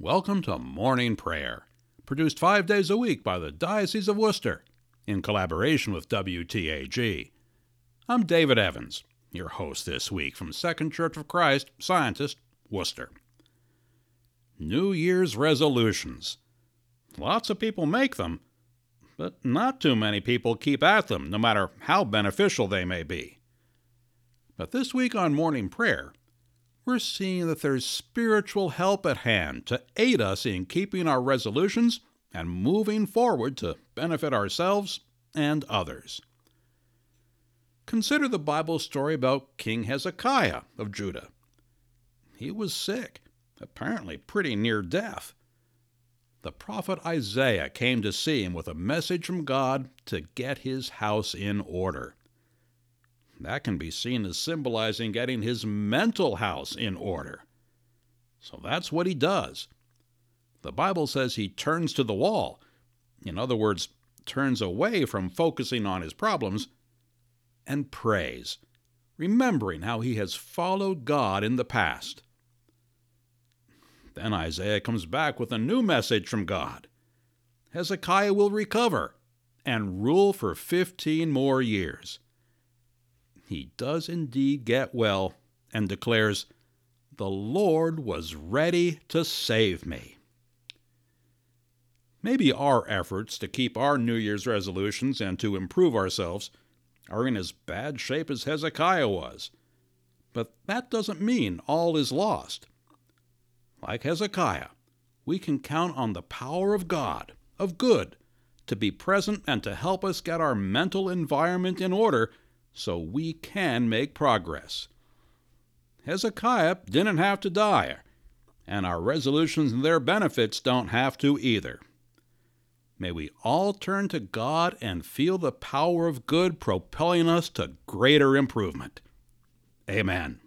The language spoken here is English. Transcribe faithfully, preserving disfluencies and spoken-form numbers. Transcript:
Welcome to Morning Prayer, produced five days a week by the Diocese of Worcester, in collaboration with W T A G. I'm David Evans, your host this week from Second Church of Christ, Scientist, Worcester. New Year's resolutions. Lots of people make them, but not too many people keep at them, no matter how beneficial they may be. But this week on Morning Prayer, we're seeing that there's spiritual help at hand to aid us in keeping our resolutions and moving forward to benefit ourselves and others. Consider the Bible story about King Hezekiah of Judah. He was sick, apparently pretty near death. The prophet Isaiah came to see him with a message from God to get his house in order. That can be seen as symbolizing getting his mental house in order. So that's what he does. The Bible says he turns to the wall. In other words, turns away from focusing on his problems and prays, remembering how he has followed God in the past. Then Isaiah comes back with a new message from God. Hezekiah will recover and rule for fifteen more years. He does indeed get well and declares, "The Lord was ready to save me." Maybe our efforts to keep our New Year's resolutions and to improve ourselves are in as bad shape as Hezekiah was. But that doesn't mean all is lost. Like Hezekiah, we can count on the power of God, of good, to be present and to help us get our mental environment in order so we can make progress. Hezekiah didn't have to die, and our resolutions and their benefits don't have to either. May we all turn to God and feel the power of good propelling us to greater improvement. Amen.